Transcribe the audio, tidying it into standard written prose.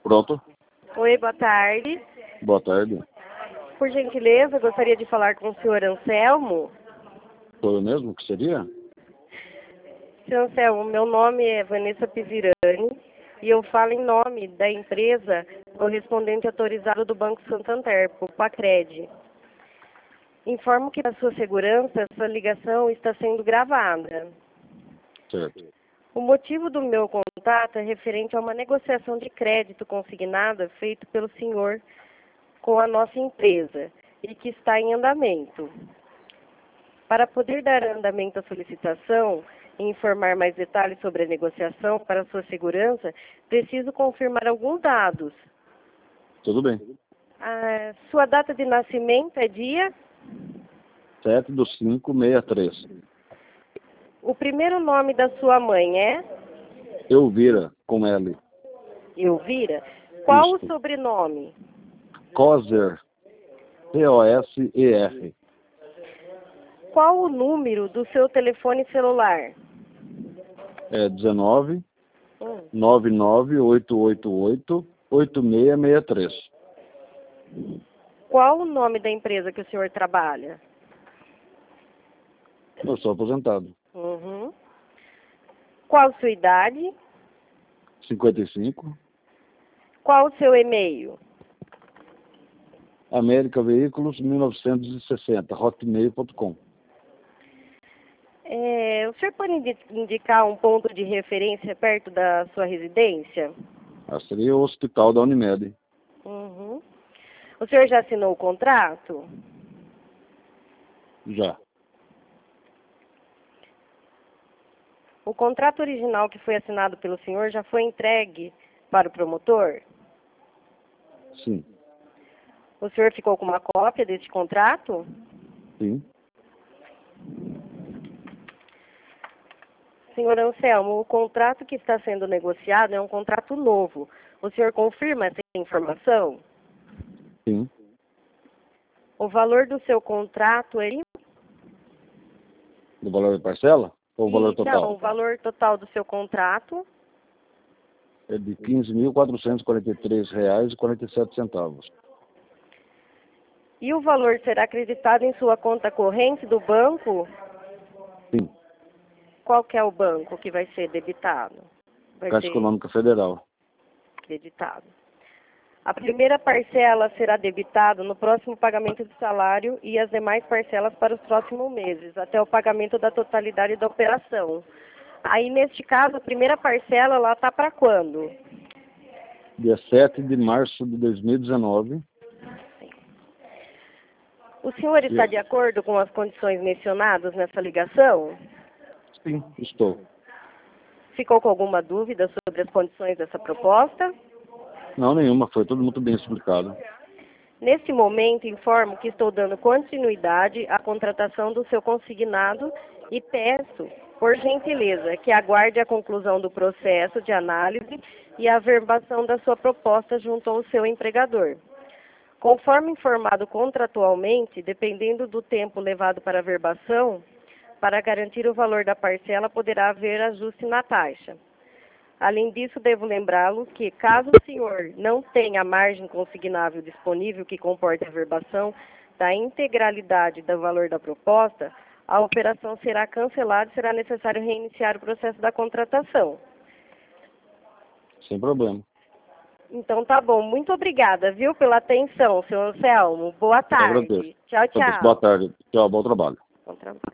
Pronto. Oi, boa tarde. Boa tarde. Por gentileza, gostaria de falar com o senhor Anselmo. Sou eu mesmo? O que seria? Senhor Anselmo, meu nome é Vanessa Pizirani e eu falo em nome da empresa correspondente autorizado do Banco Santander, o Pacred. Informo que, para sua segurança, essa ligação está sendo gravada. Certo. O motivo do meu contato é referente a uma negociação de crédito consignada feita pelo senhor com a nossa empresa e que está em andamento. Para poder dar andamento à solicitação e informar mais detalhes sobre a negociação para sua segurança, preciso confirmar alguns dados. Tudo bem. Sua data de nascimento é dia? 7/5/63. O primeiro nome da sua mãe é? Elvira, com L. Elvira. Qual Isso. o sobrenome? Coser. Coser. Qual o número do seu telefone celular? É 19 99888 8663. Qual o nome da empresa que o senhor trabalha? Eu sou aposentado. Uhum. Qual sua idade? 55. Qual o seu e-mail? América Veículos 1960, hotmail.com. O senhor pode indicar um ponto de referência perto da sua residência? Seria o hospital da Unimed. Uhum. O senhor já assinou o contrato? Já. O contrato original que foi assinado pelo senhor já foi entregue para o promotor? Sim. O senhor ficou com uma cópia deste contrato? Sim. Senhor Anselmo, o contrato que está sendo negociado é um contrato novo. O senhor confirma essa informação? Sim. O valor do seu contrato é... Do valor da parcela? Ou o valor total? Não, o valor total do seu contrato. É de R$ 15.443,47. E o valor será acreditado em sua conta corrente do banco? Sim. Qual que é o banco que vai ser debitado? Caixa Econômica Federal. Acreditado. A primeira parcela será debitada no próximo pagamento do salário e as demais parcelas para os próximos meses, até o pagamento da totalidade da operação. Aí, neste caso, a primeira parcela, ela está para quando? Dia 7 de março de 2019. O senhor está de acordo com as condições mencionadas nessa ligação? Sim, estou. Ficou com alguma dúvida sobre as condições dessa proposta? Não, nenhuma. Foi tudo muito bem explicado. Neste momento, informo que estou dando continuidade à contratação do seu consignado e peço, por gentileza, que aguarde a conclusão do processo de análise e a averbação da sua proposta junto ao seu empregador. Conforme informado contratualmente, dependendo do tempo levado para a averbação, para garantir o valor da parcela, poderá haver ajuste na taxa. Além disso, devo lembrá-lo que, caso o senhor não tenha margem consignável disponível que comporte a averbação da integralidade do valor da proposta, a operação será cancelada e será necessário reiniciar o processo da contratação. Sem problema. Então, tá bom. Muito obrigada, viu, pela atenção, senhor Anselmo. Boa tarde. Agradeço. Tchau, tchau. Boa tarde. Tchau, bom trabalho. Bom trabalho.